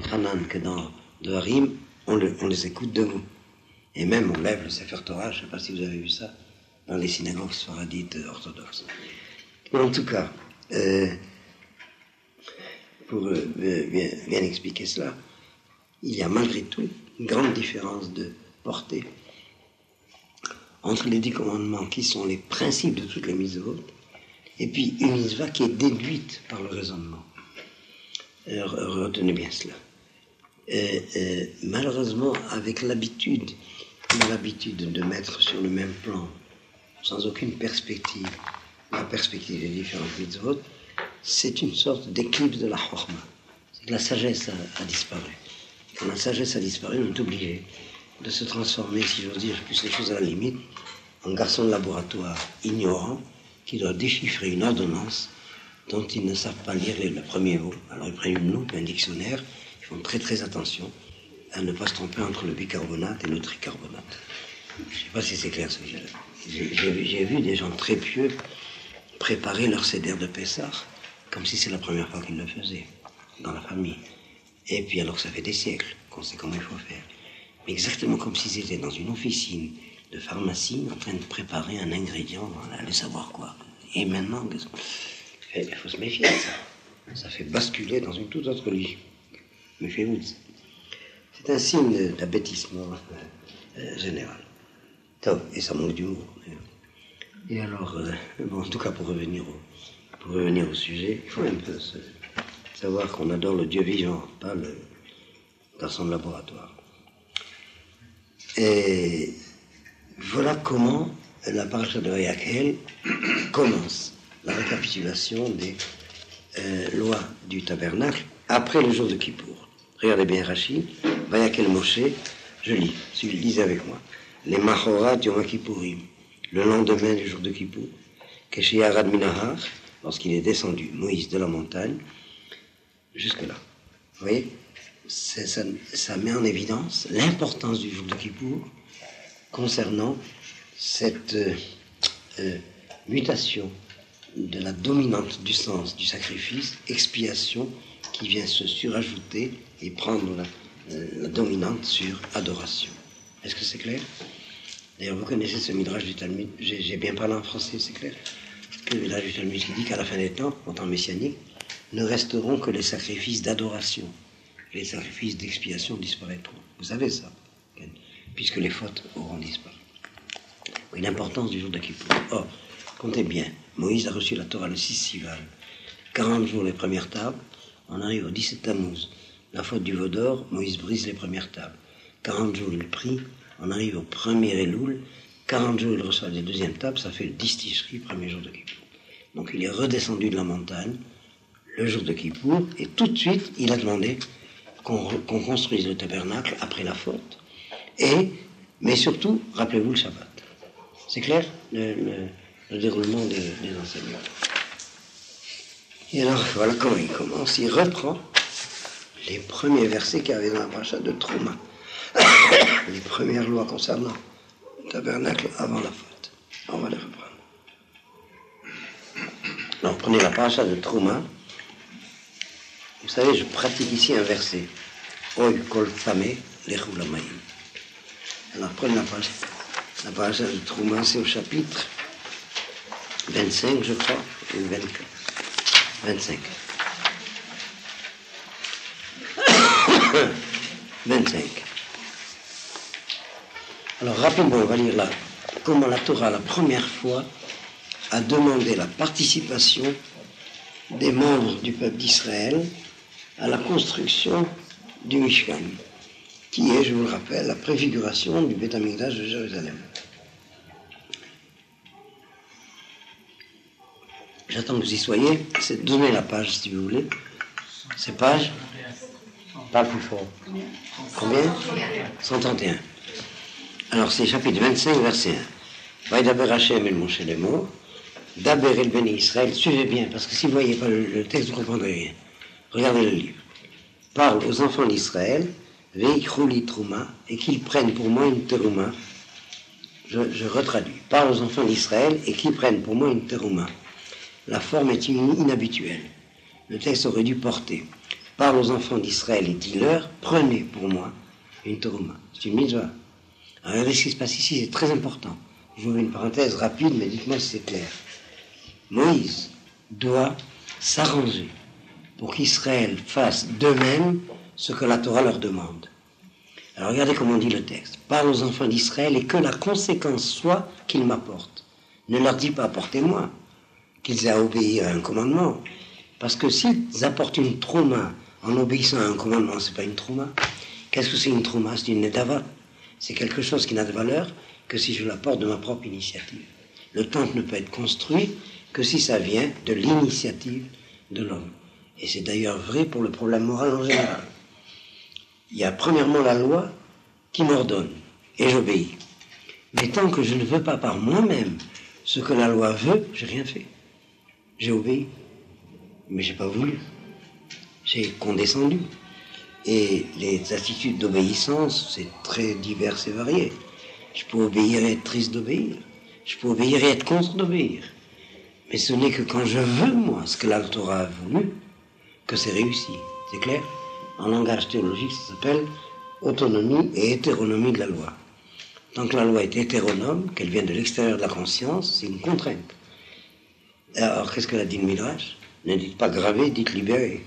Hanan que dans Devarim, on les écoute debout. Et même on lève le Sefer Torah, je ne sais pas si vous avez vu ça, dans les synagogues sfaradites orthodoxes. En tout cas, pour bien expliquer cela, il y a malgré tout une grande différence de portée entre les 10 commandements qui sont les principes de toutes les mitzvot et puis une mitzvah qui est déduite par le raisonnement. Retenez bien cela. Malheureusement, avec l'habitude de mettre sur le même plan, sans aucune perspective, la perspective des différentes mitzvot, c'est une sorte d'éclipse de la chorma. La sagesse a disparu. Quand la sagesse a disparu, on est obligé de se transformer, si j'ose dire, plus les choses à la limite, en garçon de laboratoire ignorant qui doit déchiffrer une ordonnance dont ils ne savent pas lire le premier mot. Alors ils prennent une loupe, un dictionnaire, ils font très très attention à ne pas se tromper entre le bicarbonate et le tricarbonate. Je ne sais pas si c'est clair ce que j'ai vu des gens très pieux préparer leur seder de Pessah comme si c'est la première fois qu'ils le faisaient dans la famille. Et puis alors que ça fait des siècles qu'on sait comment il faut faire. Mais exactement comme s'ils étaient dans une officine de pharmacie en train de préparer un ingrédient, allez savoir quoi. Et maintenant, il faut se méfier de ça. Ça fait basculer dans une toute autre religion. Méfiez-vous de ça. C'est un signe d'abêtissement général. Et ça manque d'humour. Et alors, bon, en tout cas, pour revenir au sujet, il faut un peu savoir qu'on adore le Dieu vivant, pas le garçon de laboratoire. Et voilà comment la paracha de Vayakhel commence la récapitulation des lois du tabernacle après le jour de Kippour. Regardez bien Rachid, Vayakhel Moshe, je lis, lisez avec moi. Les Machorat Yom Kippourim, le lendemain du jour de Kippour, Keshiyarad Minahar, lorsqu'il est descendu, Moïse de la montagne, jusque-là. Vous voyez, ça met en évidence l'importance du jour de Kippour concernant cette mutation de la dominante du sens du sacrifice, expiation, qui vient se surajouter et prendre la dominante sur adoration. Est-ce que c'est clair? D'ailleurs, vous connaissez ce midrash du Talmud, j'ai bien parlé en français, c'est clair? Le midrash du Talmud qui dit qu'à la fin des temps, en temps messianique, ne resteront que les sacrifices d'adoration. Les sacrifices d'expiation disparaîtront. Vous savez ça, puisque les fautes auront disparu. Oui, l'importance du jour de Kippour. Or, comptez bien, Moïse a reçu la Torah le 6 Sivan. 40 jours les premières tables, on arrive au 17 Tammuz. La faute du veau d'or, Moïse brise les premières tables. 40 jours il prie, on arrive au 1er Elul. 40 jours il reçoit les deuxièmes tables, ça fait le 10 Tishri, premier jour de Kippour. Donc il est redescendu de la montagne le jour de Kippour, et tout de suite il a demandé qu'on construise le tabernacle après la faute, mais surtout, rappelez-vous le Shabbat. C'est clair, le déroulement des enseignements. Et alors, voilà comment il commence. Il reprend les premiers versets qu'il y avait dans la paracha de Trouma. Les premières lois concernant le tabernacle avant la faute. On va les reprendre. Alors, prenez la paracha de Trouma. Vous savez, je pratique ici un verset. Oy kol tameh lechu lamayim. Alors, prenez la paracha de Trouma, c'est au chapitre 25, je crois, ou 24. 25. 25. Alors, rapidement, on va lire là comment la Torah, la première fois, a demandé la participation des membres du peuple d'Israël à la construction du Mishkan, qui est, je vous le rappelle, la préfiguration du Beth Amikdash de Jérusalem. J'attends que vous y soyez. Donnez la page, si vous voulez. Ces pages. Pas plus fort. Combien 131. Alors, c'est chapitre 25, verset 1. Vaïdaber Hashem el Moshe Lemor. Daber el Beni Israël. Suivez bien, parce que si vous ne voyez pas le texte, vous ne comprendrez rien. Regardez le livre. Parle aux enfants d'Israël, Veichrouli Trouma, et qu'ils prennent pour moi une terouma. Je retraduis. Parle aux enfants d'Israël, et qu'ils prennent pour moi une terouma. La forme est inhabituelle. Le texte aurait dû porter parle aux enfants d'Israël et dis-leur, prenez pour moi une terouma. C'est une mitzvah. Alors, regardez ce qui se passe ici, c'est très important. Je vous mets une parenthèse rapide, mais dites-moi si c'est clair. Moïse doit s'arranger pour qu'Israël fasse d'eux-mêmes ce que la Torah leur demande. Alors regardez comment dit le texte. Parle aux enfants d'Israël et que la conséquence soit qu'ils m'apportent. Ne leur dis pas apportez-moi, qu'ils aient à obéir à un commandement. Parce que s'ils apportent une trouma en obéissant à un commandement, c'est pas une trouma. Qu'est-ce que c'est une trouma? C'est une nedava. C'est quelque chose qui n'a de valeur que si je l'apporte de ma propre initiative. Le temple ne peut être construit que si ça vient de l'initiative de l'homme. Et c'est d'ailleurs vrai pour le problème moral en général. Il y a premièrement la loi qui m'ordonne, et j'obéis. Mais tant que je ne veux pas par moi-même ce que la loi veut, j'ai rien fait. J'ai obéi, mais j'ai pas voulu. J'ai condescendu. Et les attitudes d'obéissance, c'est très divers et varié. Je peux obéir et être triste d'obéir. Je peux obéir et être contre d'obéir. Mais ce n'est que quand je veux, moi, ce que la Torah a voulu, que c'est réussi. C'est clair? En langage théologique, ça s'appelle autonomie et hétéronomie de la loi. Tant que la loi est hétéronome, qu'elle vient de l'extérieur de la conscience, c'est une contrainte. Alors, qu'est-ce que la dit le Midrash? Ne dites pas graver, dites libérer.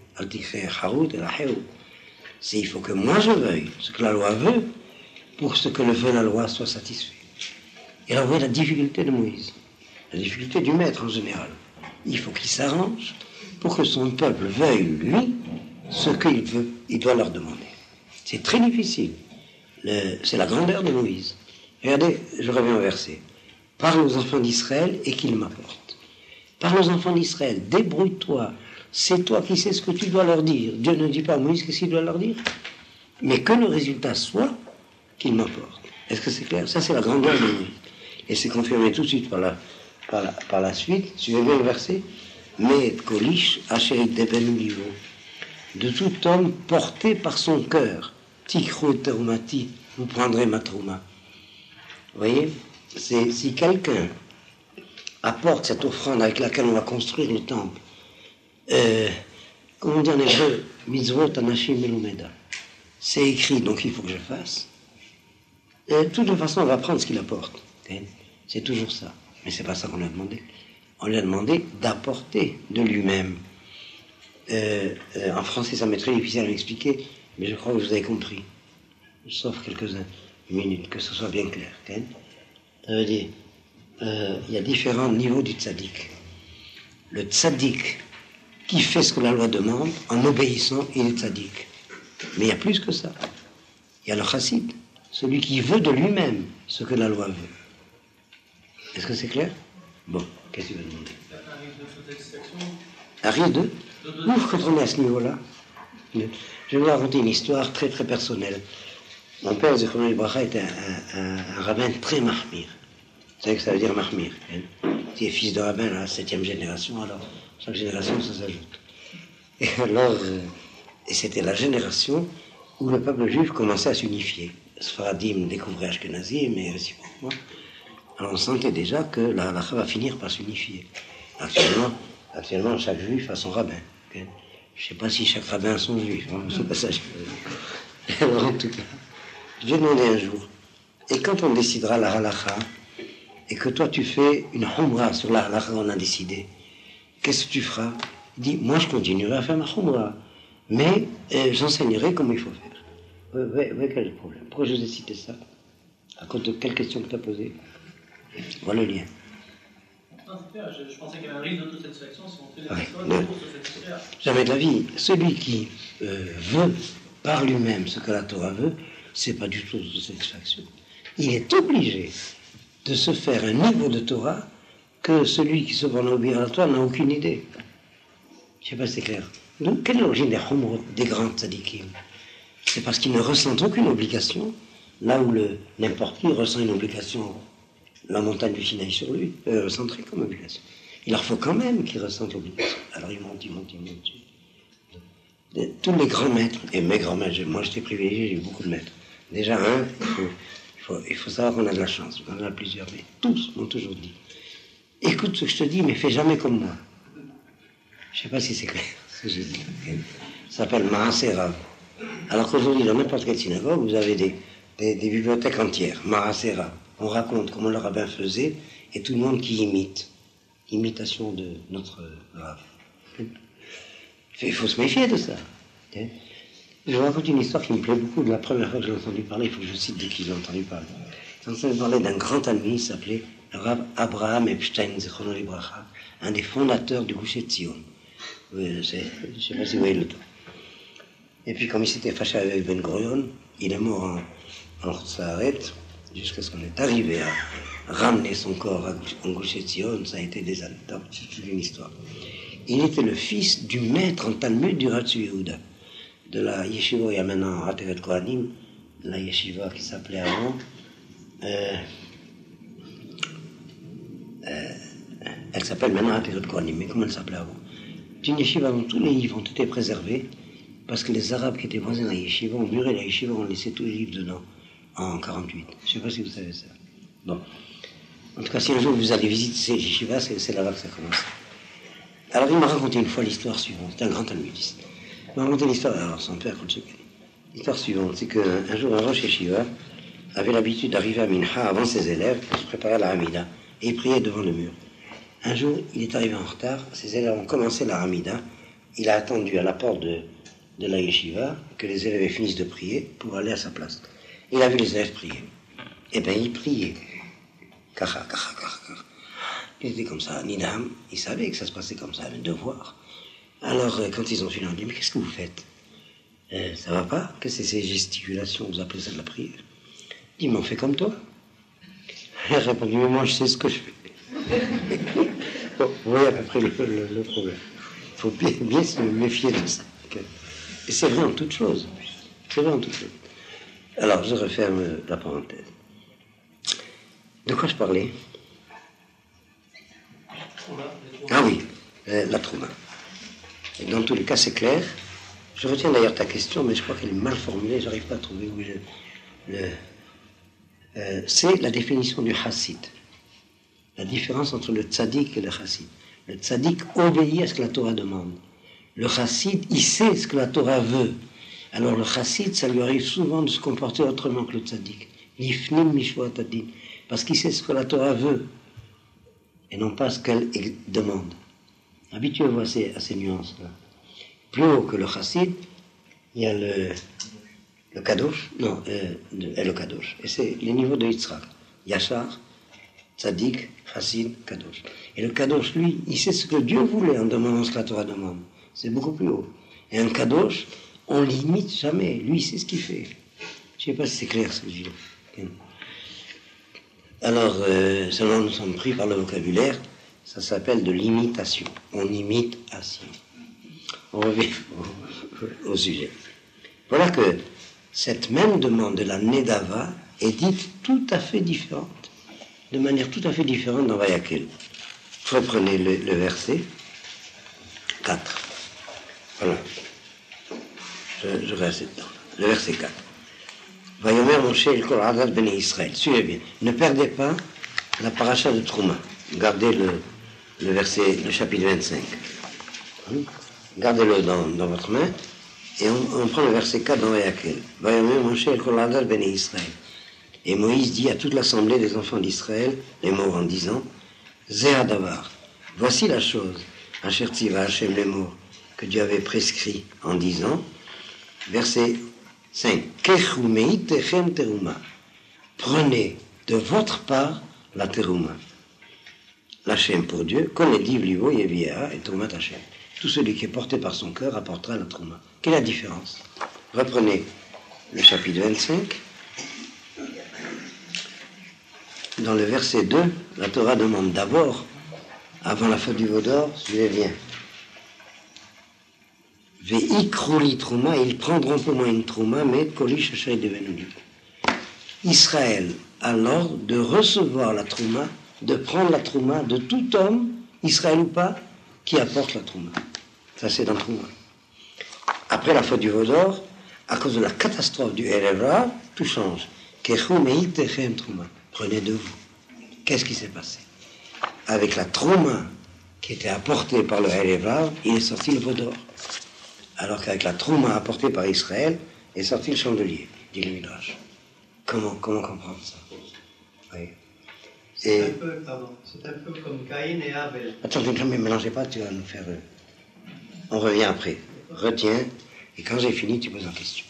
C'est il faut que moi je veuille ce que la loi veut pour ce que le veut la loi soit satisfait. Et alors, vous voyez la difficulté de Moïse, la difficulté du maître en général. Il faut qu'il s'arrange pour que son peuple veuille, lui, ce qu'il veut, il doit leur demander. C'est très difficile. C'est la grandeur de Moïse. Regardez, je reviens au verset. Parle aux enfants d'Israël et qu'ils m'apportent. Parle aux enfants d'Israël, débrouille-toi. C'est toi qui sais ce que tu dois leur dire. Dieu ne dit pas à Moïse qu'est-ce qu'il doit leur dire. Mais que le résultat soit qu'il m'apporte. Est-ce que c'est clair? Ça, c'est la grandeur de Moïse. Et c'est confirmé tout de suite par la suite. Suivez bien le verset. Mais Kolish, Asherit Deben Livo. De tout homme porté par son cœur. Tikro Terumati, vous prendrez ma trouma. Vous voyez, si quelqu'un apporte cette offrande avec laquelle on va construire le temple, comment on dit en hébreu, mitzvot anashim melumeda, c'est écrit, donc il faut que je fasse. Et de toute façon, on va prendre ce qu'il apporte. C'est toujours ça. Mais c'est pas ça qu'on lui a demandé. On lui a demandé d'apporter de lui-même. En français, ça m'est très difficile à l'expliquer, mais je crois que vous avez compris. Sauf quelques minutes, que ce soit bien clair. Ça veut dire, il y a différents niveaux du tzaddik. Le tzaddik qui fait ce que la loi demande, en obéissant, il est tzaddik. Mais il y a plus que ça. Il y a le chassid, celui qui veut de lui-même ce que la loi veut. Est-ce que c'est clair? Bon, qu'est-ce que tu veux demander? Arrive de ouf, quand on est à ce niveau-là. Je vais vous raconter une histoire très très personnelle. Mon père, Zichrono Libracha, était un rabbin très mahmir. Vous savez que ça veut dire mahmir. Il est fils de rabbin à la 7e génération, alors chaque génération ça s'ajoute. Et alors, et c'était la génération où le peuple juif commençait à s'unifier. Sfaradim découvrait Ashkenazim, mais réciproquement. Alors on sentait déjà que la halakha va finir par s'unifier. Actuellement, chaque juif a son rabbin. Je ne sais pas si chaque rabbin a son juif. C'est pas ça. Alors en tout cas, je vais demander un jour. Et quand on décidera la halakha, et que toi tu fais une humra sur la halakha qu'on a décidé, qu'est-ce que tu feras? Il dit, moi je continuerai à faire ma humra, mais j'enseignerai comment il faut faire. Ouais, quel est le problème? Pourquoi je vous ai cité ça? À cause de quelle question que tu as posée? Voilà le lien. Non, c'est clair, je pensais qu'il y avait un risque d'autosatisfaction si on fait des personnes pour se satisfaire. Jamais de la vie. Celui qui veut par lui-même ce que la Torah veut, c'est pas du tout d'autosatisfaction. Il est obligé de se faire un niveau de Torah que celui qui se borne à obéir à la Torah n'a aucune idée. Je ne sais pas si c'est clair. Donc, quelle est l'origine des humrot, des grands tzadikim? C'est parce qu'ils ne ressentent aucune obligation, là où n'importe qui ressent une obligation. La montagne du Sinaï sur lui, centrée comme obligation. Il leur faut quand même qu'ils ressentent l'obligation. Alors ils montent. Tous les grands maîtres, et mes grands maîtres, moi j'étais privilégié, j'ai eu beaucoup de maîtres. Déjà, il faut savoir qu'on a de la chance, on en a plusieurs, mais tous m'ont toujours dit, écoute ce que je te dis, mais fais jamais comme moi. Je ne sais pas si c'est clair ce que je dis. s'appelle Maaserav. Alors qu'aujourd'hui, dans n'importe quelle synagogue, vous avez des bibliothèques entières, Maaserav. On raconte comment le rabbin faisait, et tout le monde qui imite. Imitation de notre Rav. Il faut se méfier de ça. Je vous raconte une histoire qui me plaît beaucoup. De la première fois que j'ai entendu parler, il faut que je cite de qui j'ai entendu parler. J'ai entendu parler d'un grand ami qui s'appelait Rav Abraham Epstein, Zichrono Libracha, un des fondateurs du Gush Etzion. Je ne sais pas si vous voyez le temps. Et puis, comme il s'était fâché avec Ben Gurion, il est mort en Saaret, jusqu'à ce qu'on est arrivé à ramener son corps en Gush Etzion. Ça a été des années. C'est une histoire. Il était le fils du maître en Talmud du Ratsu Yehuda, de la yeshiva, il y a maintenant Ateret Kohanim, la yeshiva qui s'appelait avant. Elle s'appelle maintenant Ateret Kohanim, mais comment elle s'appelait avant? C'est une yeshiva dont tous les livres ont été préservés, parce que les Arabes qui étaient voisins de la yeshiva ont muré la yeshiva, ont laissé tous les livres dedans, en 48. Je ne sais pas si vous savez ça. Bon. En tout cas, si un jour vous allez visiter ces yeshivas, c'est là-bas que ça commence. Alors il m'a raconté une fois l'histoire suivante, c'est un grand talmudiste. Il m'a raconté l'histoire, alors son père, l'histoire suivante, c'est qu'un jour un Rosh Yeshiva avait l'habitude d'arriver à Mincha avant ses élèves pour se préparer à la Hamida, et il priait devant le mur. Un jour, il est arrivé en retard, ses élèves ont commencé la Hamida, il a attendu à la porte de la Yeshiva que les élèves finissent de prier pour aller à sa place. Il a vu les élèves prier. Eh bien, il priait. Kacha, kacha, kacha, kacha. Il était comme ça, Nidam, il savait que ça se passait comme ça, le devoir. Alors, quand ils ont fini, on dit, mais qu'est-ce que vous faites? Ça va pas? Qu'est-ce que c'est ces gesticulations? Vous appelez ça de la prière? Il dit, mais on fait comme toi. Il a répondu, mais moi je sais ce que je fais. Bon, vous voyez à peu près le problème. Il faut bien se méfier de ça. Et c'est vrai en toute chose. C'est vrai en toute chose. Alors, je referme la parenthèse. De quoi je parlais? Ah oui, la Trouma. Et dans tous les cas, c'est clair. Je retiens d'ailleurs ta question, mais je crois qu'elle est mal formulée, je n'arrive pas à trouver où c'est la définition du chassid. La différence entre le tzaddik et le chassid. Le tzaddik obéit à ce que la Torah demande. Le chassid, il sait ce que la Torah veut. Alors le chassid, ça lui arrive souvent de se comporter autrement que le tzaddik. Nifnim mishvat adin. Parce qu'il sait ce que la Torah veut. Et non pas ce qu'elle demande. Habituez-vous à ces nuances-là. Plus haut que le chassid, il y a le kadosh, le kadosh. Et c'est les niveaux de Yitzhak. Yachar, tzaddik, chassid, kadosh. Et le kadosh, lui, il sait ce que Dieu voulait en demandant ce que la Torah demande. C'est beaucoup plus haut. Et un kadosh, on ne l'imite jamais. Lui, il sait ce qu'il fait. Je ne sais pas si c'est clair, ce que je dis. Alors, seulement nous sommes pris par le vocabulaire, ça s'appelle de l'imitation. On imite assis. On revient au sujet. Voilà que cette même demande de la Nedava est dite tout à fait différente, de manière tout à fait différente dans Vayakel. Reprenez le verset 4. Voilà. Je reste dedans. Le verset 4. Vayomer Moshe el kol adat bnei Israël. Suivez bien. Ne perdez pas la paracha de Trouma. Gardez le verset, le chapitre 25. Gardez-le dans votre main. Et on prend le verset 4 dans Vayakel. Vayomer Moshe el kol adat bnei Israël. Et Moïse dit à toute l'assemblée des enfants d'Israël, les morts en disant, Zeh Adavar, voici la chose, Asher Tziva Hashem les morts, que Dieu avait prescrit en disant, verset 5, Kechumei techem teruma, prenez de votre part la teruma. L'Hachem pour Dieu, Kolediv livo yeviah et terumat Hashem. Tout celui qui est porté par son cœur apportera la teruma. Quelle est la différence? Reprenez le chapitre 25. Dans le verset 2, la Torah demande d'abord, avant la faute du veau d'or, suivez bien. Ve'ikruli trouma, ils prendront pour moi une trouma, mais kolish shei devenu. Israël a l'ordre de recevoir la trouma, de prendre la trouma de tout homme, Israël ou pas, qui apporte la trouma. Ça c'est dans trouma. Après la faute du veau d'or, à cause de la catastrophe du Erev Rav, tout change. Kechu mei techem trouma. Prenez de vous. Qu'est-ce qui s'est passé? Avec la trouma qui était apportée par le Erev Rav, il est sorti le veau d'or. alors qu'avec la trouma apportée par Israël est sorti le chandelier, dit le Midrash. Comment comprendre ça? Oui. C'est un peu comme Caïn et Abel. Attends, ne me mélangez pas, tu vas nous faire... On revient après. Retiens, et quand j'ai fini, tu poses en question.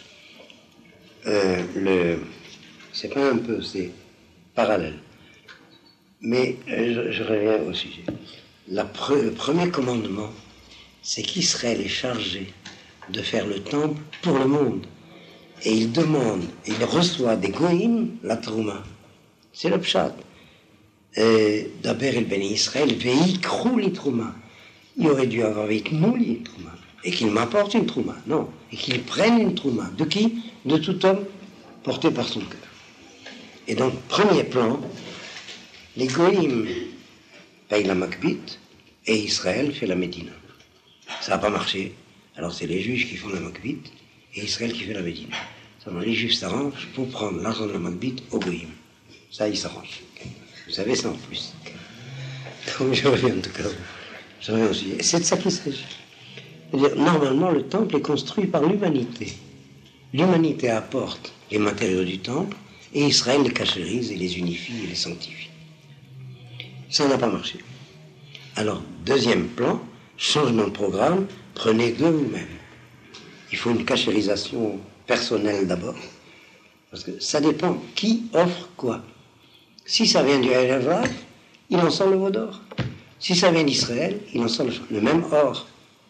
C'est pas un peu, c'est parallèle. Mais je reviens au sujet. Le premier commandement, c'est qu'Israël est chargé de faire le temple pour le monde. Et il demande, il reçoit des goïms la trouma. C'est le pshat. D'Aber el Beni Israël, veikrou li trouma. Il aurait dû avoir veiknou li trouma. Et qu'il m'apporte une trouma. Non. Et qu'il prenne une trouma. De qui? De tout homme porté par son cœur. Et donc, premier plan, les goïms payent la Makbit et Israël fait la Médina. Ça n'a pas marché. Alors c'est les juges qui font la Makbit et Israël qui fait la Médina. Les juifs s'arrangent pour prendre l'argent de la Makbit au goïm. Ça, ils s'arrangent. Vous savez ça en plus. Donc je reviens en tout cas. Je reviens au sujet. C'est de ça qu'il s'agit. C'est-à-dire, normalement, le temple est construit par l'humanité. L'humanité apporte les matériaux du temple et Israël les cachérise et les unifie et les sanctifie. Ça n'a pas marché. Alors, deuxième plan, changement de programme, prenez de vous-même. Il faut une cachérisation personnelle d'abord, parce que ça dépend qui offre quoi. Si ça vient du Erev, il en sort le veau d'or. Si ça vient d'Israël, il en sort le même or.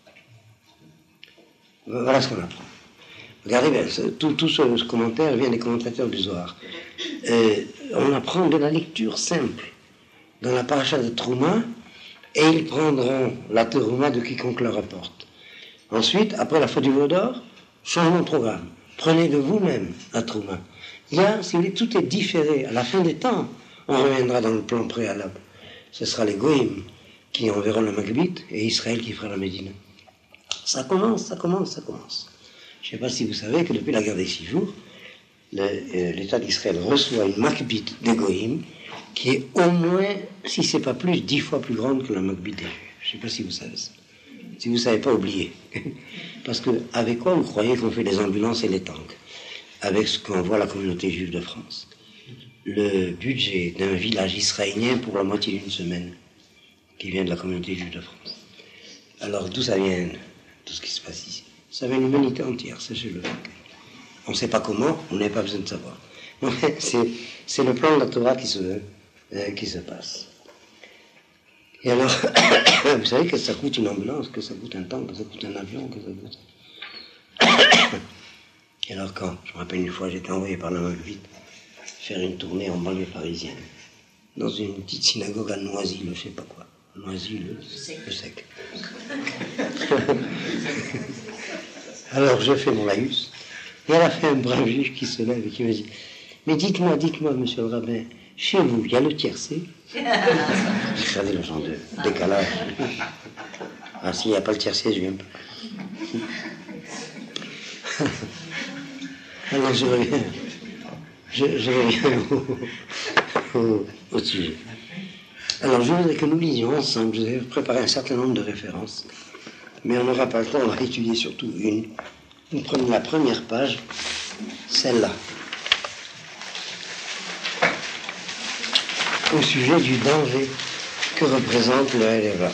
Voilà ce qu'on apprend. Regardez bien, tout ce commentaire vient des commentateurs du Zohar. On apprend de la lecture simple. Dans la paracha de Trouma, et ils prendront la terouma de quiconque leur apporte. Ensuite, après la faute du veau d'or, changement de programme. Prenez de vous-même la trouma. Là, si vous voulez, tout est différé. À la fin des temps, on reviendra dans le plan préalable. Ce sera les goïms qui enverront la Maghbit et Israël qui fera la Médina. Ça commence. Je ne sais pas si vous savez que depuis la guerre des 6 jours, l'État d'Israël reçoit une Maghbit des goïms qui est au moins, si ce n'est pas plus, 10 fois plus grande que la Maghbit des Juifs. Je ne sais pas si vous savez ça. Si vous ne savez pas, oubliez. Parce que avec quoi vous croyez qu'on fait les ambulances et les tanks? Avec ce qu'envoie la communauté juive de France. Le budget d'un village israélien pour la moitié d'une semaine, qui vient de la communauté juive de France. Alors d'où ça vient, tout ce qui se passe ici? Ça vient de l'humanité entière, sachez-le. On ne sait pas comment, on n'a pas besoin de savoir. C'est le plan de la Torah qui se passe. Et alors, vous savez que ça coûte une ambulance, que ça coûte un tank, que ça coûte un avion, que ça coûte... Et alors quand, je me rappelle une fois, j'étais envoyé par la Maghbit faire une tournée en banlieue parisienne, dans une petite synagogue à Noisy, je ne sais pas quoi. Noisy, le sec. Alors je fais mon laïus, et à la fin, un brave juge qui se lève et qui me dit, mais dites-moi, monsieur le rabbin, chez vous, il y a le tiercé? Vous savez, le genre de décalage. Ah, s'il n'y a pas le tiercé, je viens pas. Alors je reviens au sujet. Alors je voudrais que nous lisions ensemble, je vais préparer un certain nombre de références, mais on n'aura pas le temps, on va étudier surtout une. Nous prenons la première page, celle-là, au sujet du danger que représente le LFA.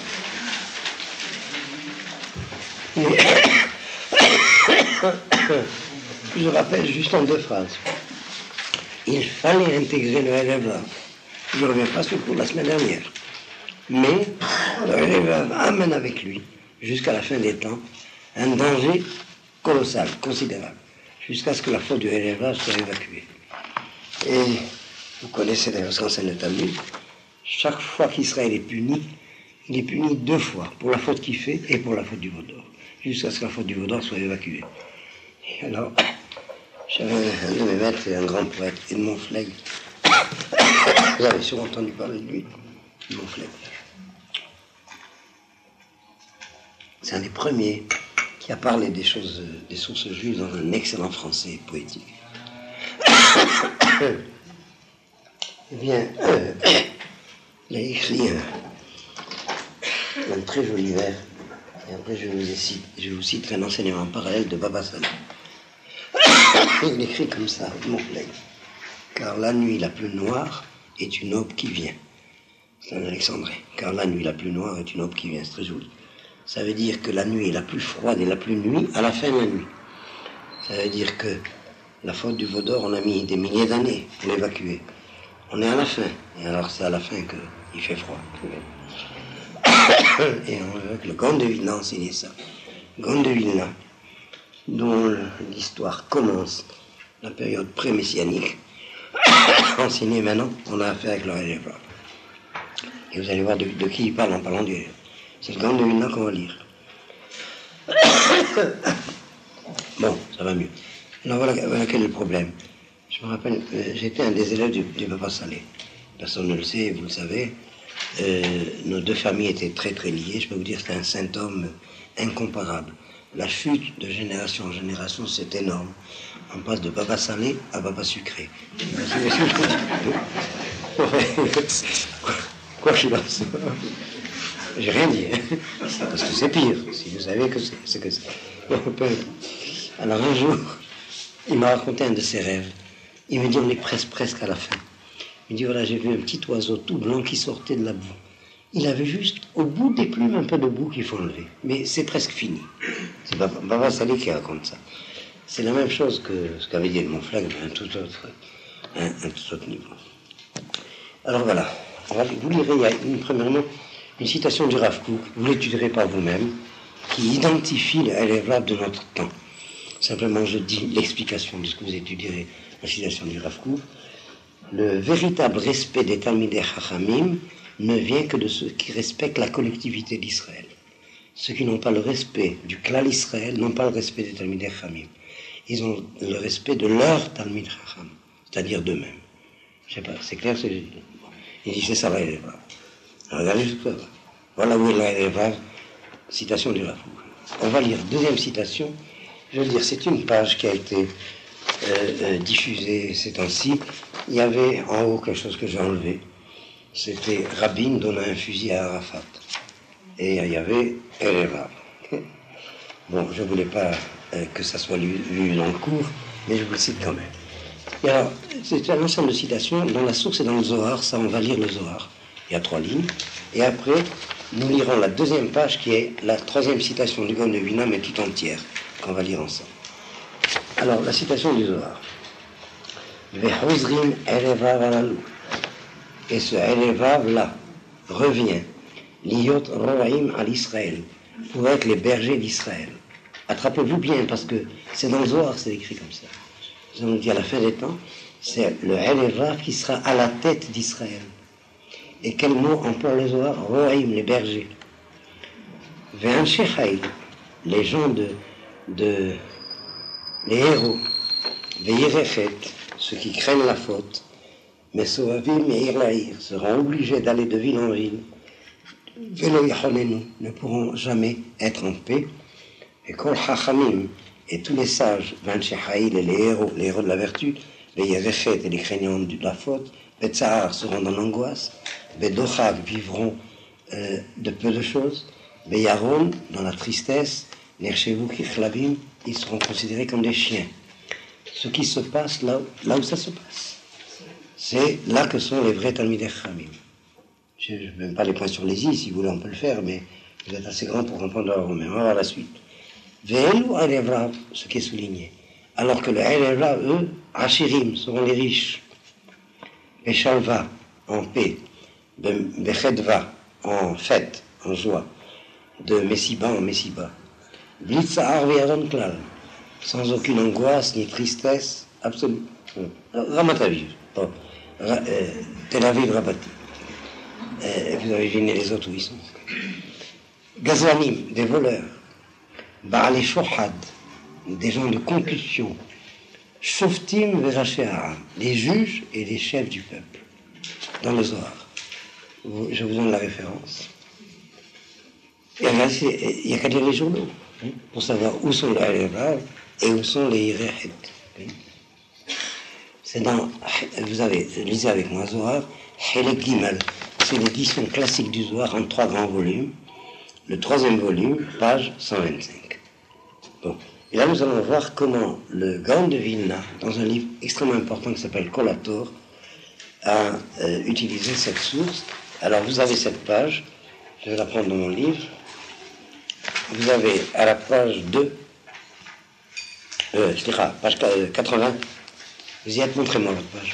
Je rappelle juste en 2 phrases. Il fallait intégrer le LFA. Je ne reviens pas sur le cours de la semaine dernière. Mais le LFA amène avec lui, jusqu'à la fin des temps, un danger colossal, considérable, jusqu'à ce que la faute du LFA soit évacuée. Et vous connaissez d'ailleurs ce qu'enseigne le Talmud. Chaque fois qu'Israël est puni, il est puni 2 fois, pour la faute qu'il fait et pour la faute du veau d'or, jusqu'à ce que la faute du veau d'or soit évacuée. Et alors, j'avais un de mes maîtres, un grand poète, Edmond Flegg. Vous avez sûrement entendu parler de lui, Edmond Flegg. C'est un des premiers qui a parlé des sources juives dans un excellent français poétique. Eh bien, il a écrit un très joli vers Et après, je vous citerai un enseignement parallèle de Baba Saleh. Il écrit comme ça, mon collègue. Car la nuit la plus noire est une aube qui vient. C'est un alexandrin. Car la nuit la plus noire est une aube qui vient. C'est très joli. Ça veut dire que la nuit est la plus froide et la plus nuit à la fin de la nuit. Ça veut dire que la faute du veau d'or, on a mis des milliers d'années pour l'évacuer. On est à la fin. Et alors c'est à la fin qu'il fait froid. Et on veut que le Gaon de Vilna enseigne ça. Gaon de Vilna, dont l'histoire commence la période pré-messianique, enseigné maintenant, on a affaire avec le Hélève. Et vous allez voir de qui il parle en parlant du Hélève. C'est le Gaon de Vilna qu'on va lire. Bon, ça va mieux. Alors voilà quel est le problème. Je me rappelle, j'étais un des élèves du Baba Saleh. Personne ne le sait, vous le savez. Nos deux familles étaient très très liées. Je peux vous dire que c'était un saint homme incomparable. La chute de génération en génération, c'est énorme. On passe de Baba Saleh à Baba Sucré. Quoi qu'il en soit, j'ai rien dit, hein, parce que c'est pire, si vous savez que c'est que c'est. Alors un jour, il m'a raconté un de ses rêves. Il me dit, on est presque à la fin. Il me dit, voilà, j'ai vu un petit oiseau tout blanc qui sortait de la boue. Il avait juste au bout des plumes un peu de boue qu'il faut enlever. Mais c'est presque fini. C'est Baba Saleh qui raconte ça. C'est la même chose que ce qu'avait dit mon flag, mais un tout autre niveau. Alors voilà, vous lirez, il y a premièrement une citation du Rav Kook, vous l'étudierez par vous-même, qui identifie le Hélève de notre temps. Simplement, je dis l'explication de ce que vous étudierez, la citation du Rav Kook. Le véritable respect des Talmidei Chachamim ne vient que de ceux qui respectent la collectivité d'Israël. Ceux qui n'ont pas le respect du Klal Israël n'ont pas le respect des Talmidei Chachamim. Ils ont le respect de leur Talmid Chacham, c'est-à-dire d'eux-mêmes. Je sais pas, c'est clair ce que j'ai dit. Il dit, c'est ça la Hélève. Regardez ce que ça va. Voilà où est la Hélève, citation du Rav Kook. On va lire deuxième citation. Je veux dire, c'est une page qui a été diffusée ces temps-ci. Il y avait en haut quelque chose que j'ai enlevé. C'était Rabin donnant un fusil à Arafat. Et il y avait Hélève. Bon, je ne voulais pas que ça soit lu dans le cours, mais je vous le cite quand même. Et alors, c'est un ensemble de citations dont la source est dans le Zohar. Ça, on va lire le Zohar. Il y a 3 lignes. Et après, nous lirons la deuxième page qui est la 3e citation du Gaon de Vilna, mais tout entière, qu'on va lire ensemble. Alors, la citation du Zohar. Vehozrim Elevav alalou. Et ce Elevav là revient. Liot Roaim al Israël. Pour être les bergers d'Israël. Attrapez-vous bien, parce que c'est dans le Zohar, c'est écrit comme ça. Nous allons dire à la fin des temps, c'est le Elevav qui sera à la tête d'Israël. Et quel mot emploie le Zohar? Roaim, les bergers. Ve'anshei chayil, les gens les héros. Ve'yirefet, ceux qui craignent la faute. Mais Sovavim et Irlaïr seront obligés d'aller de ville en ville. Ve'lo yacholenu, ne pourront jamais être en paix. Et Kol Chachamim, et tous les sages, Ve'anshei chayil, et les héros de la vertu, Ve'yirefet, et les craignants de la faute, Be'tsahar seront dans l'angoisse, Be'dochav vivront de peu de choses, Be'yaron dans la tristesse, Nerchevu Kichlabim, ils seront considérés comme des chiens. Ce qui se passe là où ça se passe, c'est là que sont les vrais Talmidei Chachamim. Je ne mets pas les points sur les i, si vous voulez on peut le faire, mais vous êtes assez grand pour comprendre leur romain. On va voir la suite. Ve'elu Hélève, ce qui est souligné. Alors que le Hélève, eux, Ashirim, seront les riches. Beshalva, en paix, Bechedva, en fête, en joie, de Messiba en Messiba, Blitzahar ve'Aaron Klal, sans aucune angoisse ni tristesse absolue. Ramat Aviv, Tel Aviv Rabati. Vous avez deviné les autres où ils sont. Gazlanim, des voleurs, Baalei Shohad, des gens de concussion, Shoftim ve'Rashei Ha'am, les juges et les chefs du peuple, dans le Zohar. Je vous donne la référence. Et là, il n'y a qu'à lire les journaux, pour savoir où sont les Hélève et où sont les Yirechet. C'est dans, lisez avec moi Zohar, Helek Gimel, c'est l'édition classique du Zohar en 3 grands volumes. le 3e volume, page 125. Bon. Et là, nous allons voir comment le Gaon de Vilna, dans un livre extrêmement important qui s'appelle Collator, a utilisé cette source. Alors, vous avez cette page, je vais la prendre dans mon livre. Vous avez à la page 2, page 80, vous y êtes, montrez-moi votre page.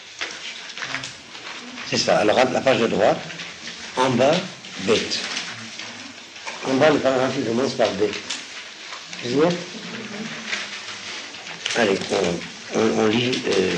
C'est ça, alors la page de droite, en bas, bête. En bas, le paragraphe qui commence par B. Vous y êtes? Allez, on lit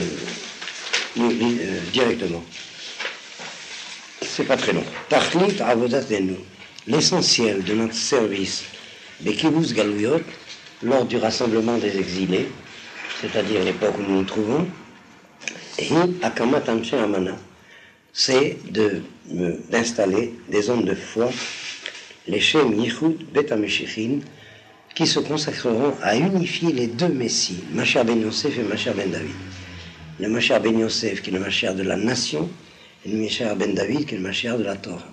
directement. C'est pas très long. Tachlit avodatenu, l'essentiel de notre service, Bekibus Galouyot, lors du rassemblement des exilés, c'est-à-dire l'époque où nous nous trouvons, et Akamat Anshe Amana, c'est d'installer des zones de foi, les Shem Yichud Bet HaMeshichim, qui se consacreront à unifier les deux Messies, Mashiach ben Yosef et Mashiach ben David. Le Mashiach ben Yosef qui est le Mashiach de la nation, et le Mashiach ben David qui est le Mashiach de la Torah.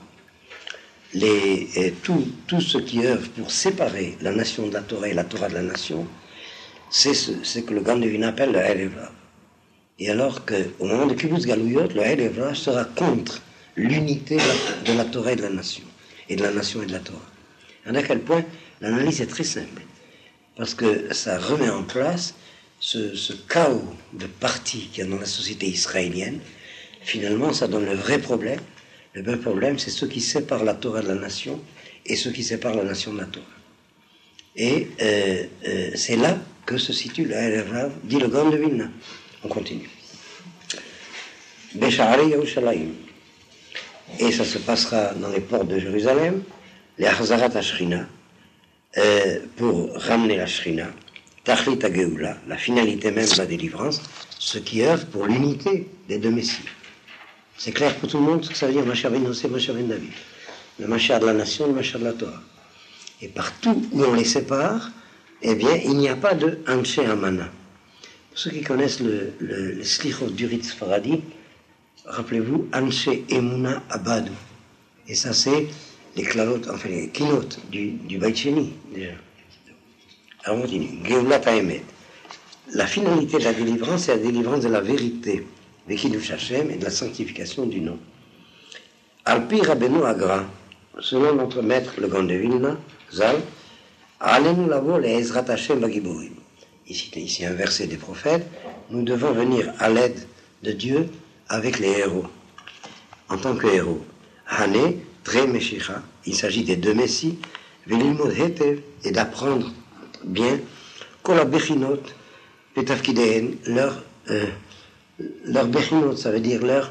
Tout ce qui œuvre pour séparer la nation de la Torah et la Torah de la nation, c'est ce que le Gaon de Vilna appelle le Elevra. Et alors qu'au moment de Kibbutz Galouyot, le Elevra sera contre l'unité de la Torah et de la nation, et de la nation et de la Torah. À quel point l'analyse est très simple, parce que ça remet en place ce chaos de partis qu'il y a dans la société israélienne. Finalement, ça donne le vrai problème. Le vrai problème, c'est ceux qui séparent la Torah de la nation et ceux qui séparent la nation de la Torah. Et c'est là que se situe le Elevra, dit le Gaon de Vilna. On continue. Besha'arei Yerushalayim. Et ça se passera dans les portes de Jérusalem, les Achzarat HaShrina, pour ramener la Shrina, Tachlit HaGeula, la finalité même de la délivrance, ce qui œuvre pour l'unité des deux Messies. C'est clair pour tout le monde ce que ça veut dire Mashiach ben Yosef, Mashiach ben David. Le Mashiach de la nation, le Mashiach de la Torah. Et partout où on les sépare, eh bien, il n'y a pas de Anshe Amana. Pour ceux qui connaissent le Slichot d'Urit Sfaradi, rappelez-vous, Anshe Emuna Abadu. Et ça, c'est les klalotes, enfin les kinotes du Beit Sheni, déjà. Alors on continue. Geulat Haemet. La finalité de la délivrance, c'est la délivrance de la vérité, de Kiddush Hashem et de la sanctification du nom. Alpi Rabbeinu Agra, selon notre maître, le Gaon de Vilna, Zal, Alenu Lavo le Ezrat Hashem Bagiburim. Ici un verset des prophètes, nous devons venir à l'aide de Dieu avec les héros, en tant que héros. Hane, Tre Meshicha, il s'agit des deux Messies, Velilmod Hetev, et d'apprendre bien, Kola Bechinot, Petafkidehen, leur Bechinot, ça veut dire leur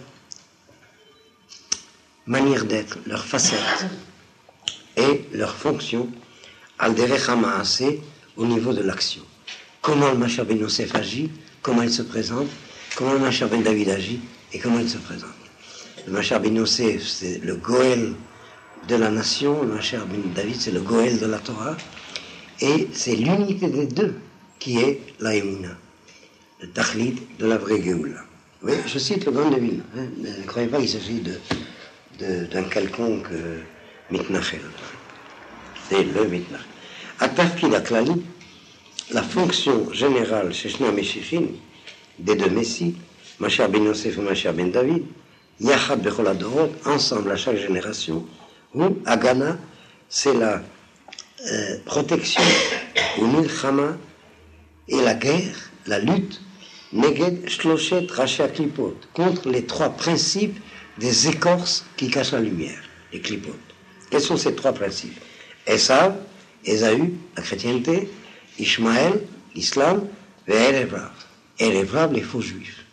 manière d'être, leur facette, et leur fonction, Al Derech HaMaaseh, au niveau de l'action. Comment le Mashiach ben Yosef agit, comment il se présente, comment le Mashiach ben David agit, et comment il se présente. Le Mashiach ben Yosef, c'est le Goël de la nation, le Mashiach ben David, c'est le Goël de la Torah, et c'est l'unité des deux qui est la Emouna, le Tachlit de la vraie Géoula. Oui, je cite le Gaon de Vilna, hein, ne croyez pas qu'il s'agit d'un quelconque Mitnachel. C'est le Mitnachel. Atafkid Aklali, la fonction générale chez Shna Meshichim, des deux Messies, Mashiach ben Yosef et Mashiach ben David, Yachad Bechol Adorot, ensemble à chaque génération, ou Agana, c'est la protection, ou Milchama, et la guerre, la lutte, Neged Shloshet Rashi Klipot, contre les trois principes des écorces qui cachent la lumière, les Klipot. Quels sont ces trois principes? Esav, Ésaü, la chrétienté, Ishmaël, l'islam, et Elevrav, les faux juifs.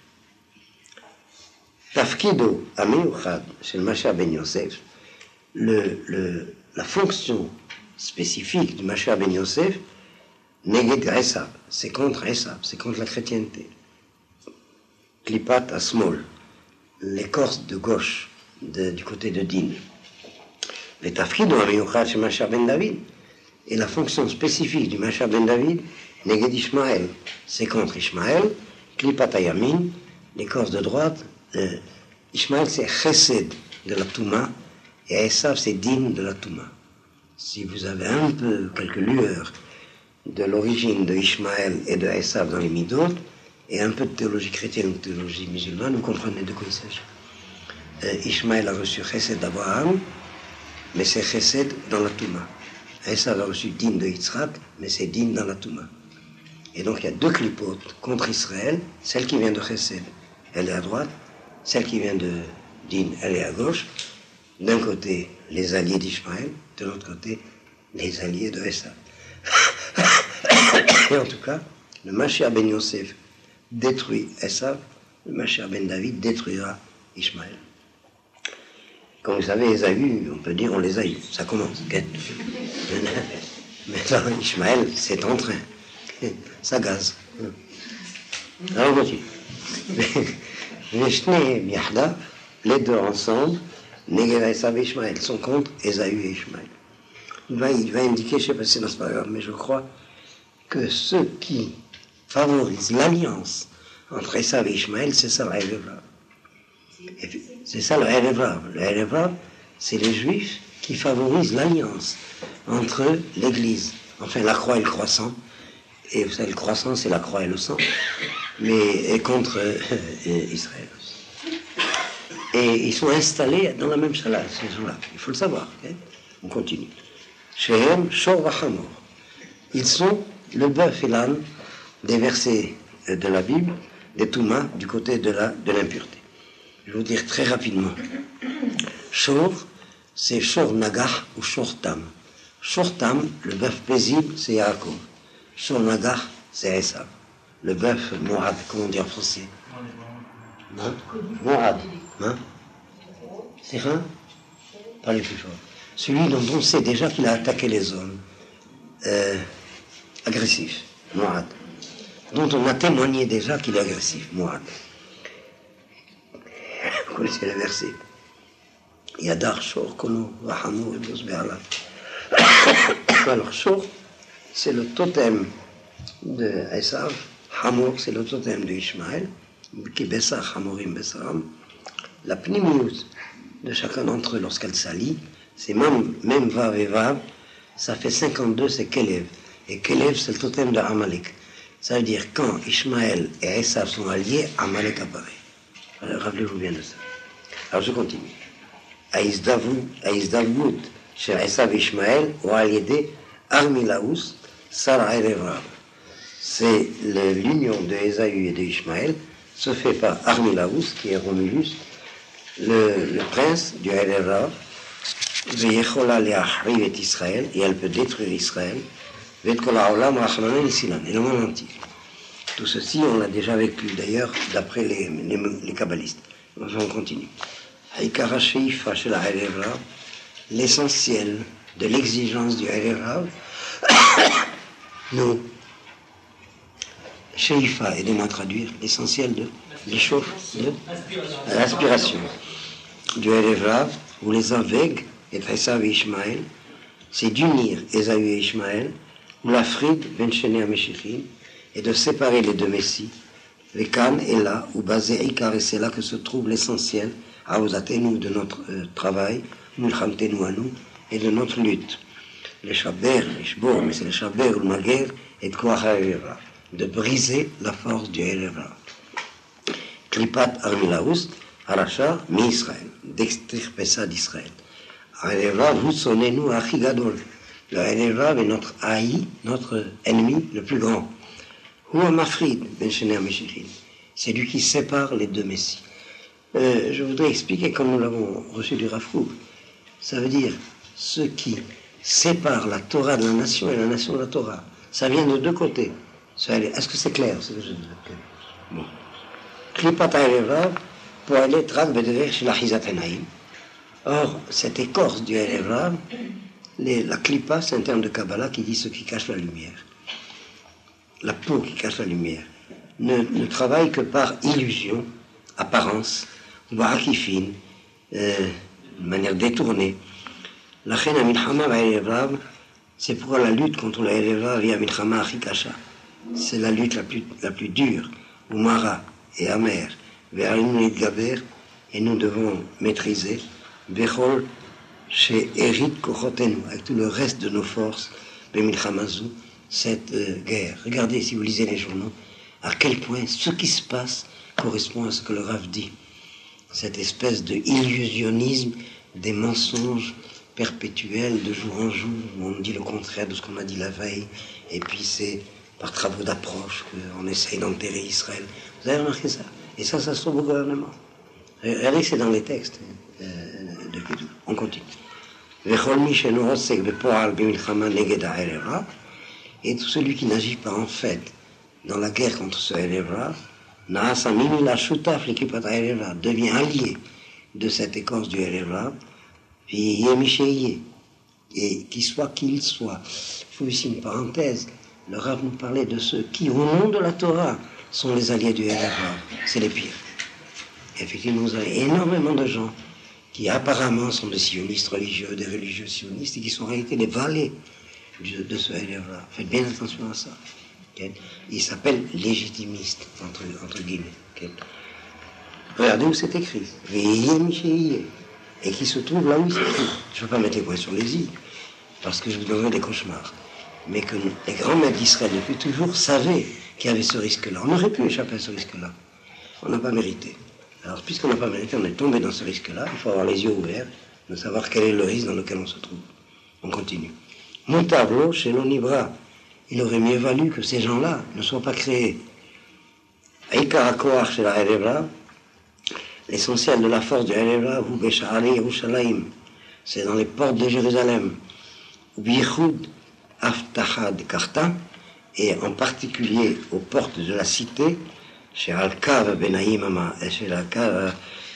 Tafkido Amiyuchad, chez le Mashiach ben Yosef, la fonction spécifique du Mashiach ben Yosef, Neged Esav, c'est contre Esav, c'est contre la chrétienté. Klipat Asmol, l'écorce de gauche, du côté de Din. Le Tafkido Amiyuchad chez Mashiach ben David, et la fonction spécifique du Mashiach ben David, Neged Ishmaël, c'est contre Ishmaël, Klipat Ayamin, l'écorce de droite. Ishmaël, c'est Chesed de la Touma, et Esav, c'est Din de la Touma. si vous avez un peu, quelques lueurs de l'origine de Ishmaël et de Esav dans les Midot, et un peu de théologie chrétienne ou de théologie musulmane, vous comprenez de quoi il s'agit. Ishmaël a reçu Chesed d'Abraham, mais c'est Chesed dans la Touma. Esav a reçu Din de Yitzhak, mais c'est Din dans la Touma. Et donc il y a deux clipotes contre Israël, celle qui vient de Chesed, elle est à droite, celle qui vient de Din, elle est à gauche. D'un côté, les alliés d'Ishmaël, de l'autre côté, les alliés de Esav. Et en tout cas, le Mashiach ben Yosef détruit Esav, le Mashiach ben David détruira Ishmaël. Comme vous savez, Ésaü, on peut dire on les a eus, ça commence. Maintenant, Ishmaël, c'est en train. Ça gaze. Alors on continue. Les deux ensemble, Negev Esav et Ishmaël, sont contre Ésaü et Ishmaël. Il va indiquer, je ne sais pas si c'est dans ce paragraphe, mais je crois que ceux qui favorisent l'alliance entre Esav et Ishmaël, c'est ça le Erev Rav. C'est ça le Erev Rav. Le Erev Rav, c'est les Juifs qui favorisent l'alliance entre l'Église, enfin la croix et le croissant. Et vous savez, le croissant, c'est la croix et le sang, mais contre Israël aussi. Et ils sont installés dans la même chala, ces gens-là. Il faut le savoir. Okay? On continue. Shehem, Shor Vachamor. Ils sont le bœuf et l'âne des versets de la Bible, des Touma, du côté de l'impureté. Je vais vous dire très rapidement. Shor, c'est Shor Nagah ou Shor Tam. Shor Tam, le bœuf paisible, c'est Yaakov. Shor Nagah, c'est Esav. Le bœuf Moab, comment on dit en français? Hein? Moab. Hein? C'est un? Parlez plus fort. Celui dont on sait déjà qu'il a attaqué les hommes. Agressif, Moab. Dont on a témoigné déjà qu'il est agressif, Moab. Vous connaissez le verset. Yadar Shor Kono Vahamou et Bos Be'ala. Alors, Shor, c'est le totem de Esav. Hamour, c'est le totem de Ishmaël. Qui Bessar, Hamorim, Bessaram. La pnimius de chacun d'entre eux lorsqu'elle s'allie, c'est même Vav et Vav, ça fait 52, c'est Kelev. Et Kelev, c'est le totem de Amalek. Ça veut dire quand Ishmaël et Esav sont alliés, Amalek apparaît. Alors, rappelez-vous bien de ça. Alors je continue. Aïzdavut, chez Esav et Ishmaël, ou Aliédé, Armilaous, Sarah et Rav. C'est l'union de Esaü et de Ishmaël, se fait par Armilaous, qui est Romulus, le prince du Rav. Veyechola le'achriv et Israël, et elle peut détruire Israël. Et le monde entier. Tout ceci, on l'a déjà vécu d'ailleurs, d'après les kabbalistes. Enfin, on continue. L'essentiel de l'exigence du Rav, nous, Sheifa, aidez-moi à traduire, l'essentiel de l'échauffe, de l'aspiration du Rav, ou les aveugles, et Esav et Ishmaël, c'est d'unir Esaü et Ishmaël, ou la fride, ben Shene Ameshichim, et de séparer les deux messies. Les Khan est là, ou basé Ikar, et c'est là que se trouve l'essentiel, Aouzatenu, de notre travail, Mulchamtenu à nous, et de notre lutte. Les Shaber, les Shbor, mais c'est les Shaber ou le Maguer, et de Koach HaErev, de briser la force du Erev. Klipat Armilaous, Arachar, mi Israël, d'extirper ça d'Israël. Erev, vous sonnez-nous à Chigadol. Le Erev est notre haï, notre ennemi le plus grand. Hua Mafrid, Ben Shene Ameshichim. C'est lui qui sépare les deux messies. Je voudrais expliquer comme nous l'avons reçu du Rav Kook. Ça veut dire ceux qui séparent la Torah de la nation et la nation de la Torah. Ça vient de deux côtés. Est-ce que c'est clair ce que je dis? Bon. Klipat Erev, pour aller trak bedever chez la Chizat Enaim. Or, cette écorce du Erev, la klipa, c'est un terme de Kabbalah qui dit ce qui cache la lumière. La peau qui cache la lumière ne travaille que par illusion, apparence, ba'akifin, de manière détournée. La chena milchama ba'erev, c'est pourquoi la lutte contre le Erev via milchama achikasha. C'est la lutte la plus dure, umara et amère. Ve'alinu nitgaber, et nous devons maîtriser. Bechol chez Erit Kochotenu, avec tout le reste de nos forces, Bemilchamazu, cette guerre. Regardez, si vous lisez les journaux, à quel point ce qui se passe correspond à ce que le Rav dit. Cette espèce de illusionnisme, des mensonges perpétuels de jour en jour, où on dit le contraire de ce qu'on a dit la veille, et puis c'est par travaux d'approche qu'on essaye d'enterrer Israël. Vous avez remarqué ça? Et ça se trouve au gouvernement. Regardez, c'est dans les textes de Kédou. On continue. Et tout celui qui n'agit pas en fait dans la guerre contre ce Erevra, devient allié de cette écorce du Erevra, et qu'il soit qu'il soit. Il faut ici une parenthèse. Le Rav nous parlait de ceux qui, au nom de la Torah, sont les alliés du Erevra. C'est les pires. Et effectivement, vous avez énormément de gens qui apparemment sont des sionistes religieux, des religieux sionistes, et qui sont en réalité les valets de ce Erevra. Faites bien attention à ça. Okay? Ils s'appellent légitimistes, entre guillemets. Okay? Regardez où c'est écrit. Et qui se trouve là où il s'écrit. Je ne veux pas mettre les points sur les i, parce que je vous donnerai des cauchemars. Mais que les grands maîtres d'Israël, depuis toujours, savaient qu'il y avait ce risque-là. On aurait pu échapper à ce risque-là. On n'a pas mérité. Alors, puisqu'on n'a pas mérité, on est tombé dans ce risque-là. Il faut avoir les yeux ouverts, de savoir quel est le risque dans lequel on se trouve. On continue. Mon tableau, chez l'Onibra, il aurait mieux valu que ces gens-là ne soient pas créés. Aïkarakoar chez la Erevra, l'essentiel de la force du Erevra, ou Besha'ari Yerushalayim, c'est dans les portes de Jérusalem. Ou Bichud Aftachad Karta, et en particulier aux portes de la cité, chez Al-Kav Benaïm et chez Al-Kav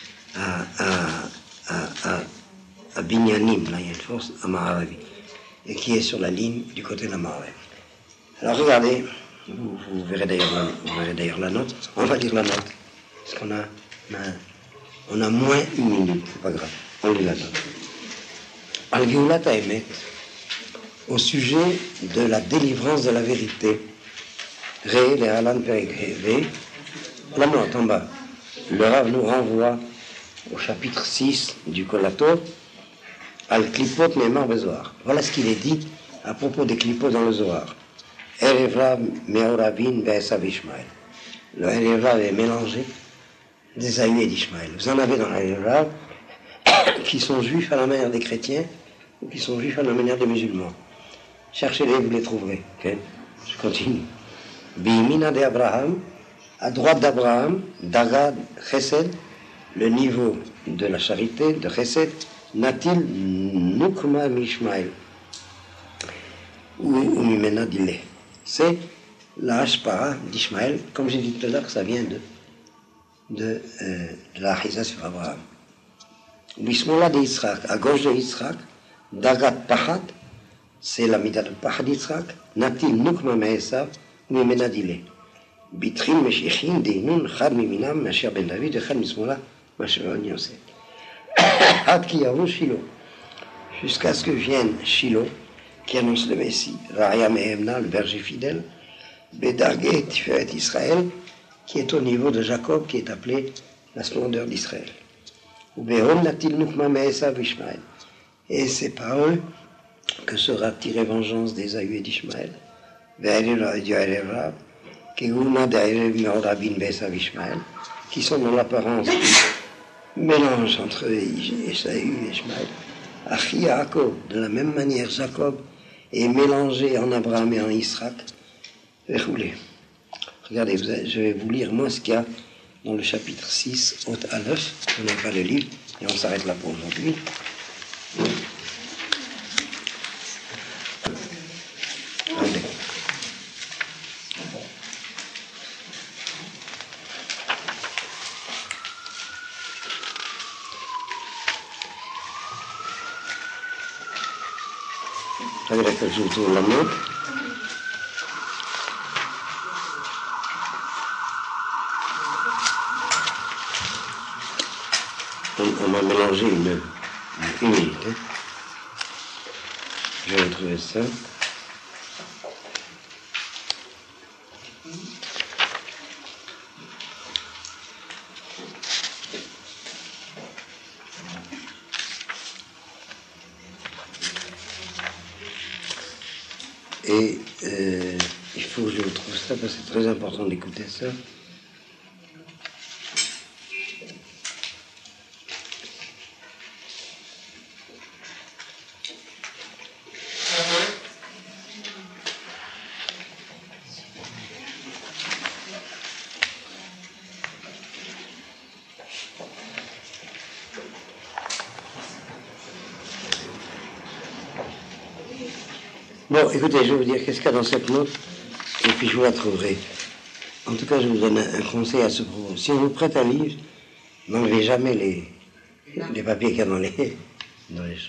à Binyanim, là il y a une force à Maharavi, et qui est sur la ligne du côté de la Maharavi. Alors regardez, vous verrez d'ailleurs la note, on va lire la note, parce qu'on a moins une minute, c'est pas grave, on lit la note. Al-Geulat Haemet, au sujet de la délivrance de la vérité, Ré, les Alan Perek, la note en bas. Le Rav nous renvoie au chapitre 6 du Kolato, Al Klipot Neymar Bezoar. Voilà ce qu'il est dit à propos des Klipot dans le Zohar. Erevra Meorabin Be'esav Ishmael. Le Erevra est mélangé d'Ésaü et d'Ishmael. Vous en avez dans l'Erevra qui sont juifs à la manière des chrétiens ou qui sont juifs à la manière des musulmans. Cherchez-les, vous les trouverez. Okay? Je continue. Bimina de Abraham, à droite d'Abraham, Dagad Chesed, le niveau de la charité, de Chesed, Natil Nukma Mishmael, ou Mimena Dile. C'est la Hashpara d'Ishmael, comme j'ai dit tout à l'heure, ça vient de la Achisa sur Abraham. Bismola de Yitzhak, à gauche de Yitzhak, Dagad Pachat, c'est la Midat de Pachat d'Yitzhak, Natil Nukma Me'esav, Mimena Dile. Bitrin Meshichin Deinun Chad Miminam Masher Ben David Chad Mismola Masher Ben Yosef. Had ki yavou Shilo, jusqu'à ce que vienne Shilo, qui annonce le Messie, Raya Mehemna, le berger fidèle, Bedarge Tiferet Israël, qui est au niveau de Jacob, qui est appelé la splendeur d'Israël. Ou Behom Natil Nukma Me'esav Ishmael. Et c'est par eux que sera tirée vengeance d'Ésaü et d'Ishmaël. Ve'ereva du Ereva, qui sont dans l'apparence du mélange entre Ésaü et Ishmaël. Achi Yaakov, de la même manière, Jacob est mélangé en Abraham et en Israël. Regardez, je vais vous lire moi ce qu'il y a dans le chapitre 6, Hôte à 9. On n'a pas le livre, et on s'arrête là pour aujourd'hui. Avec que je vous tourne la main. On m'a mélangé une minute. Hein. Je vais retrouver ça. Et il faut que je trouve ça, parce que c'est très important d'écouter ça. Bon, écoutez, je vais vous dire qu'est-ce qu'il y a dans cette note, et puis je vous la trouverai. En tout cas, je vous donne un conseil à ce propos. Si on vous prête un livre, n'enlevez jamais les papiers qu'il y a dans les choses.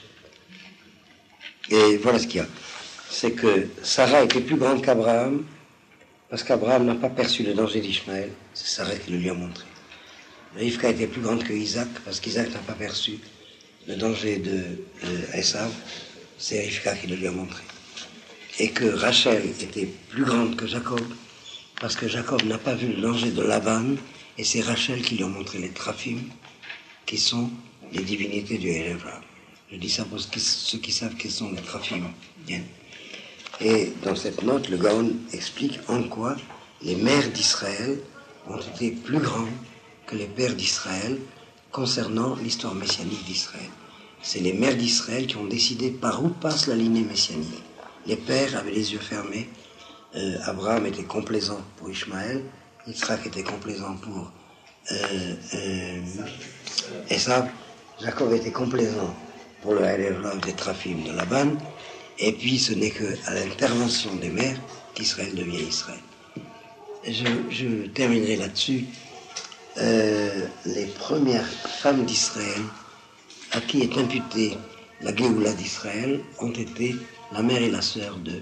Et voilà ce qu'il y a. C'est que Sarah était plus grande qu'Abraham, parce qu'Abraham n'a pas perçu le danger d'Ishmaël. C'est Sarah qui le lui a montré. Rivka était plus grande que Isaac, parce qu'Isaac n'a pas perçu le danger de Esav. C'est Rivka qui le lui a montré. Et que Rachel était plus grande que Jacob, parce que Jacob n'a pas vu le danger de Laban, et c'est Rachel qui lui a montré les Traphim, qui sont les divinités du Héréva. Je dis ça pour ceux qui savent quels sont les Traphim. Bien. Et dans cette note, le Gaon explique en quoi les mères d'Israël ont été plus grandes que les pères d'Israël concernant l'histoire messianique d'Israël. C'est les mères d'Israël qui ont décidé par où passe la lignée messianique. Les pères avaient les yeux fermés. Abraham était complaisant pour Ishmaël, Yitzhak était complaisant pour Esav, Jacob était complaisant pour le Hélév des Traphim de Laban, et puis ce n'est qu'à l'intervention des mères qu'Israël devient Israël. Je terminerai là-dessus. Les premières femmes d'Israël à qui est imputée la Géoula d'Israël ont été la mère et la sœur de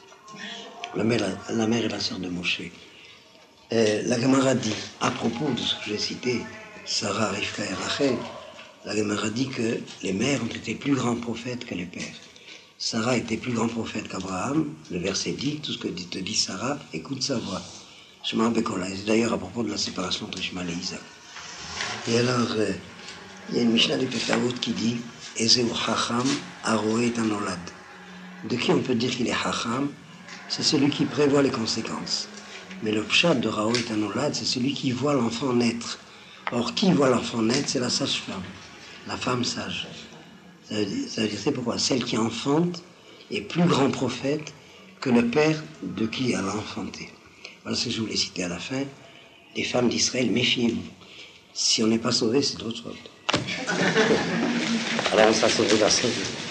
Moshe. La Gemara dit, à propos de ce que j'ai cité, Sarah, Rivka et Rachel, la Gemara dit que les mères ont été plus grands prophètes que les pères. Sarah était plus grand prophète qu'Abraham. Le verset dit, tout ce que te dit Sarah, écoute sa voix. Shema Bekola. Et c'est d'ailleurs à propos de la séparation entre Ishmael et Isaac. Et alors, il y a une Mishnah de Pekavot qui dit, Ezeu Chacham Aroé Tanolad. De qui on peut dire qu'il est Chacham? C'est celui qui prévoit les conséquences. Mais le pshat de Raoé Tanolad, c'est celui qui voit l'enfant naître. Or, qui voit l'enfant naître, c'est la sage-femme, la femme sage. Ça veut dire, c'est pourquoi celle qui enfante est plus grand prophète que le père de qui elle a enfanté. Voilà ce que je voulais citer à la fin. Les femmes d'Israël, méfiez-vous. Si on n'est pas sauvé, c'est de votre faute. Alors on s'est sauvé grâce à vous.